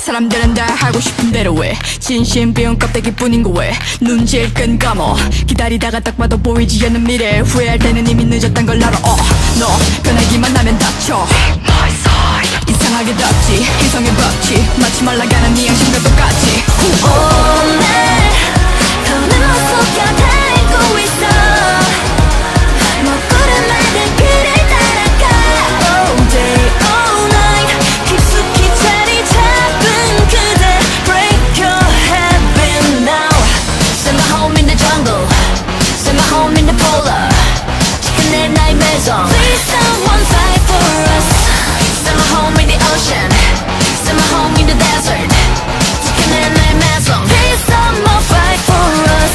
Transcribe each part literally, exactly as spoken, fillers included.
사람들은 다 하고 싶은 대로 해. 진심 비운 껍데기뿐인 거 왜 눈질 끈 감어. 기다리다가 딱 봐도 보이지 않는 미래. 후회할 때는 이미 늦었단 걸 알아. 어, 너 변하기만 하면 다쳐. 이상하게 덥지 이성의 법칙 마치 말라가는 네 양심과 똑같이. 오늘 더는 속여 달고 있어. 먹구름 만든 그를 따라가. All day all night 깊숙이 자리 잡은 그대. Break your habit now. Send my home in the jungle. Send my home in the polar. 지켜내 나의 매성. Please someone fight for us. Send my home in the ocean. Send my home in the desert. 지켜내 나의 매성. Please someone fight for us.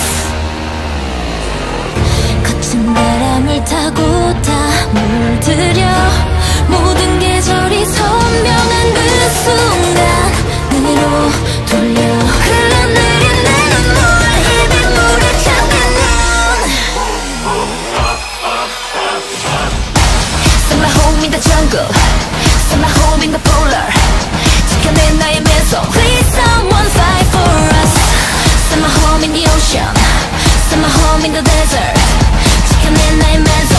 거친 바람을 타고 다 물들여 모든 계절이 선명한 그 순간으로 돌려 흘러내린 내 눈물 입이 물에 잠긴 눈. Send my home in the jungle. Send my home in the polar. 지켜내 나의 매성. Please someone fight for us. Send my home in the ocean. Send my home in the desert. 지켜내 나의 매성.